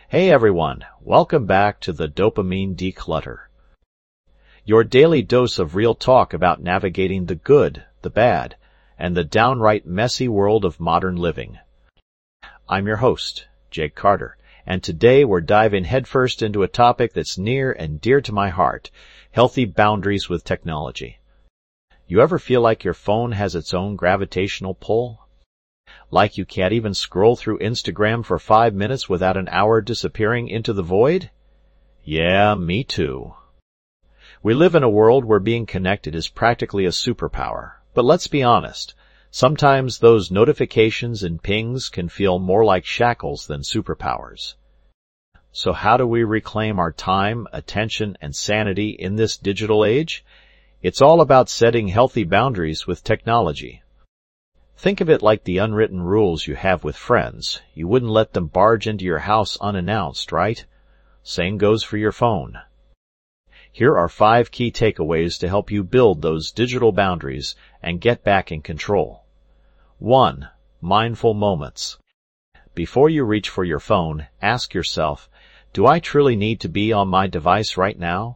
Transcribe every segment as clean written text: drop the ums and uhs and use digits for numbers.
Hey everyone, welcome back to the Dopamine Declutter. Your daily dose of real talk about navigating the good, the bad, and the downright messy world of modern living. I'm your host, Jake Carter, and today we're diving headfirst into a topic that's near and dear to my heart, healthy boundaries with technology. You ever feel like your phone has its own gravitational pull? Like you can't even scroll through Instagram for 5 minutes without an hour disappearing into the void? Yeah, me too. We live in a world where being connected is practically a superpower. But let's be honest, sometimes those notifications and pings can feel more like shackles than superpowers. So how do we reclaim our time, attention, and sanity in this digital age? It's all about setting healthy boundaries with technology. Think of it like the unwritten rules you have with friends. You wouldn't let them barge into your house unannounced, right? Same goes for your phone. Here are 5 key takeaways to help you build those digital boundaries and get back in control. 1. Mindful moments. Before you reach for your phone, ask yourself, do I truly need to be on my device right now?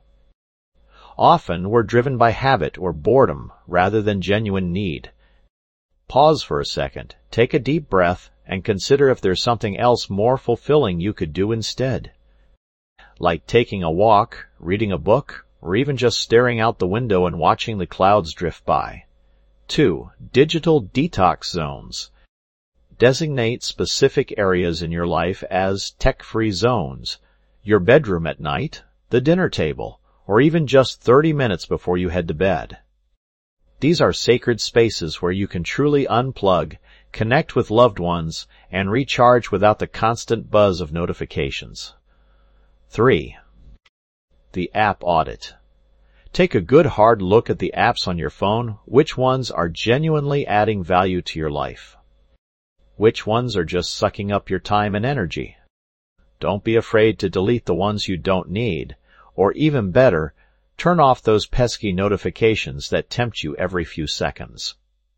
Often we're driven by habit or boredom rather than genuine need. Pause for a second, take a deep breath, and consider if there's something else more fulfilling you could do instead. Like taking a walk, reading a book, or even just staring out the window and watching the clouds drift by. 2. Digital detox zones. Designate specific areas in your life as tech-free zones. Your bedroom at night, the dinner table, or even just 30 minutes before you head to bed. These are sacred spaces where you can truly unplug, connect with loved ones, and recharge without the constant buzz of notifications. 3. The app audit. Take a good hard look at the apps on your phone. Which ones are genuinely adding value to your life? Which ones are just sucking up your time and energy? Don't be afraid to delete the ones you don't need, or even better, turn off those pesky notifications that tempt you every few seconds.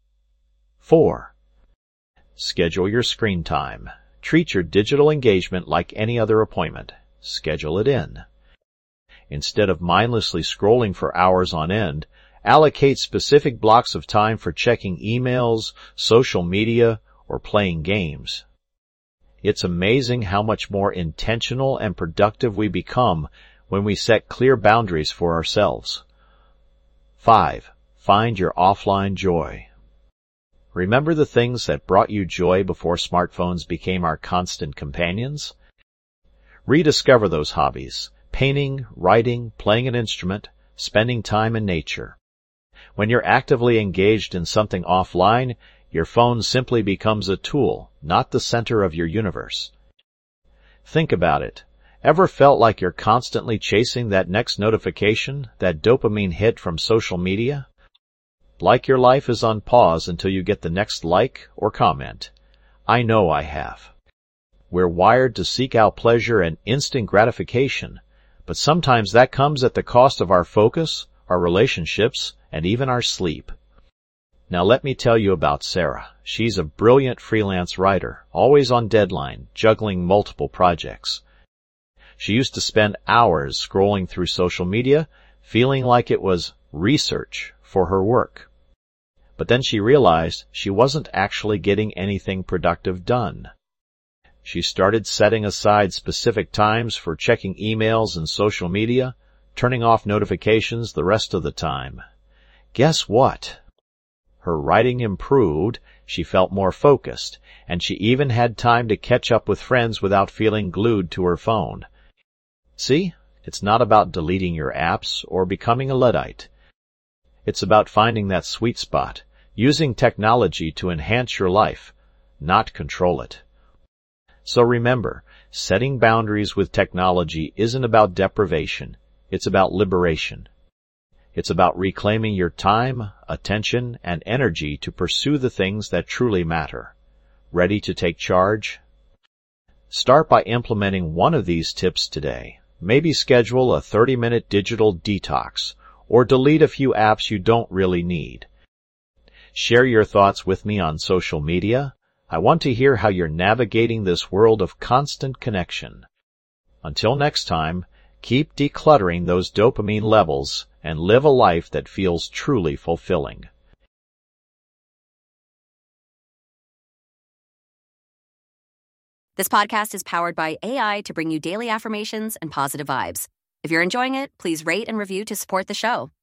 4. Schedule your screen time. Treat your digital engagement like any other appointment. Schedule it in. Instead of mindlessly scrolling for hours on end, allocate specific blocks of time for checking emails, social media, or playing games. It's amazing how much more intentional and productive we become when we set clear boundaries for ourselves. 5. Find your offline joy. Remember the things that brought you joy before smartphones became our constant companions? Rediscover those hobbies: painting, writing, playing an instrument, spending time in nature. When you're actively engaged in something offline, your phone simply becomes a tool, not the center of your universe. Think about it. Ever felt like you're constantly chasing that next notification, that dopamine hit from social media? Like your life is on pause until you get the next like or comment. I know I have. We're wired to seek out pleasure and instant gratification, but sometimes that comes at the cost of our focus, our relationships, and even our sleep. Now let me tell you about Sarah. She's a brilliant freelance writer, always on deadline, juggling multiple projects. She used to spend hours scrolling through social media, feeling like it was research for her work. But then she realized she wasn't actually getting anything productive done. She started setting aside specific times for checking emails and social media, turning off notifications the rest of the time. Guess what? Her writing improved, she felt more focused, and she even had time to catch up with friends without feeling glued to her phone. See, it's not about deleting your apps or becoming a Luddite. It's about finding that sweet spot, using technology to enhance your life, not control it. So remember, setting boundaries with technology isn't about deprivation, it's about liberation. It's about reclaiming your time, attention, and energy to pursue the things that truly matter. Ready to take charge? Start by implementing one of these tips today. Maybe schedule a 30-minute digital detox, or delete a few apps you don't really need. Share your thoughts with me on social media. I want to hear how you're navigating this world of constant connection. Until next time, keep decluttering those dopamine levels and live a life that feels truly fulfilling. This podcast is powered by AI to bring you daily affirmations and positive vibes. If you're enjoying it, please rate and review to support the show.